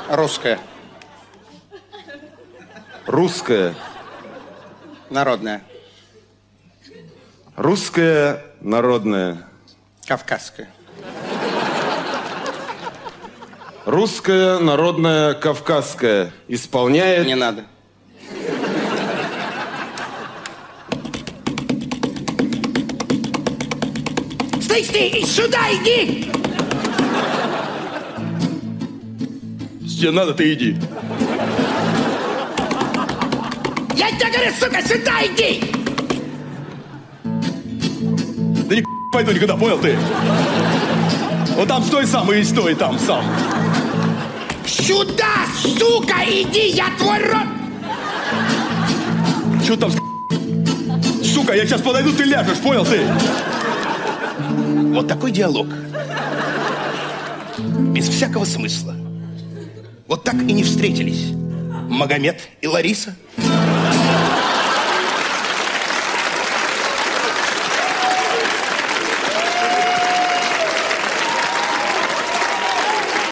Русская. Русская. Народная. Русская народная. Кавказская. Русская народная кавказская. Исполняет... Не надо. Стой, сюда иди! Тебе надо, ты иди. Я тебе говорю, сука, сюда иди! Да не пойду никуда, понял ты? Вот там стой сам и стой там сам. Сюда, сука, иди, я твой рот! Чё там, сука, я сейчас подойду, ты ляжешь, понял ты? Вот такой диалог. Без всякого смысла. Вот так и не встретились Магомед и Лариса.